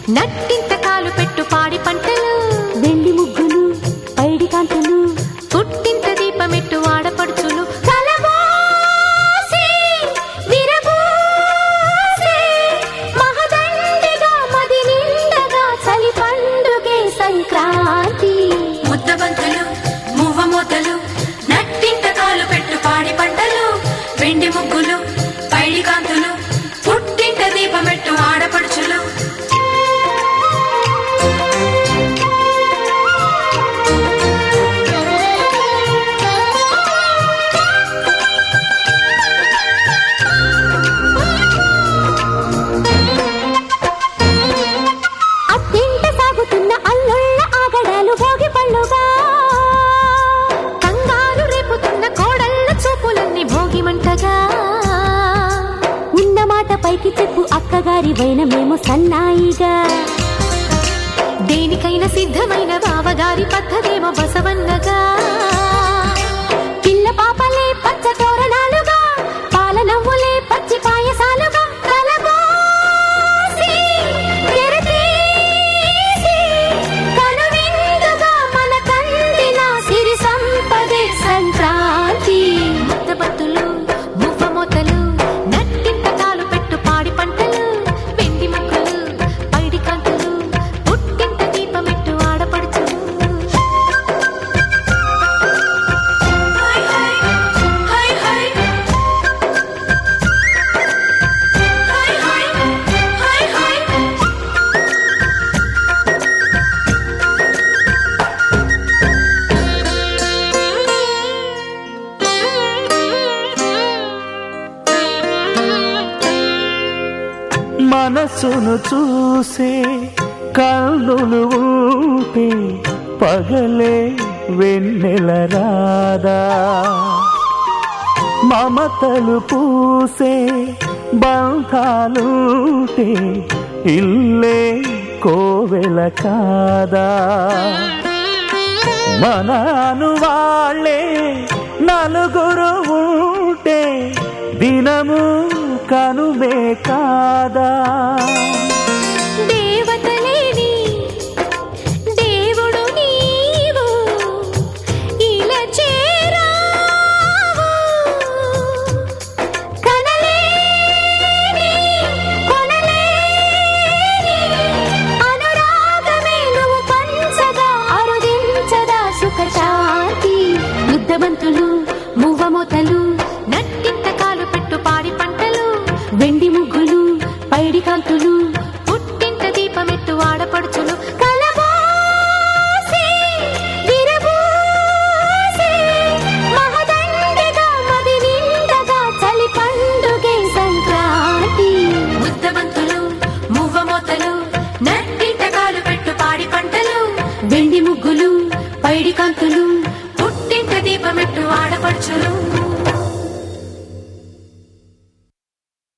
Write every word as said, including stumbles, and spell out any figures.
నట్టింత కాలు పెట్టు పాడి పంటలు, వెండి ముగ్గులు పైడి కాంతులు, పుట్టింత దీపమెట్టు ఆడపడుచులు. సంక్రాంతి ముద్దబంతులు మువ్వ మూతలు, నట్టింత కాలు పెట్టు పాడి పంటలు, వెండి ముగ్గులు పైడి కాంతులు, పుట్టింత దీపమెట్టు ఆడపడుచులు. అత్తింట సాగుతున్న అల్లుళ్ళ ఆగడాలు భోగి పళ్ళుగా, కంగారు రేపుతున్న కోడళ్ళ చూపులన్నీ భోగిమంటగా. ఉన్న మాట పైకి చెప్పు అక్కగారి వైనమేమో సన్నాయిగా, దేనికైనా సిద్ధమైన బావగారి పద్ధతేమో బసవన్నగా. పిల్ల పాపలే పచ్చ తోరణాలుగా, పాల నవ్వులే పచ్చి పాయసాలుగా, కలబోసి తెరతీసి కనువిందుగా మన కందిన సిరి సంపదే సంక్రాంతి. ముద్దబంతులు మువ్వ మూతలు, నట్టింత కాలు పెట్టు పాడి పంటలు, వెండి ముగ్గులు పైడి కాంతులు, పుట్టింత దీపమెట్టు ఆడపడుచులు. మనసును చూసే కళ్ళులు ఊపే పగలే వెన్నెల రాదా, మమతలు పూసే బంధాలుంటే ఇల్లే కోవెల కాదా. మనను వాళ్ళే నలుగురు ఉంటే దినము కనుమే కాదా. దేవతలేని దేవుడు నీవు, ఇలా చేరావు. కనలేని కొనలేని అనురాగమే నువ్వు పంచగా అరుదించదా సుఖశాంతి. ముద్దబంతులు మువ్వ మూతలు, నట్టింత కాలు పెట్టు పాడి పంటలు, వెండి ముగ్గులు పైడి కాంతులు, పుట్టింత దీపమెట్టు ఆడపడుచులు. కలబోసి విరబూసి మహదండిగా మది నిండగా చలి పండుగే సంక్రాంతి. ముద్దబంతులు మువ్వ మూతలు, నట్టింత కాలు పెట్టు పాడి పంటలు, వెండి ముగ్గులు పైడి కాంతులు, పుట్టింత దీపమెట్టు ఆడపడుచులు.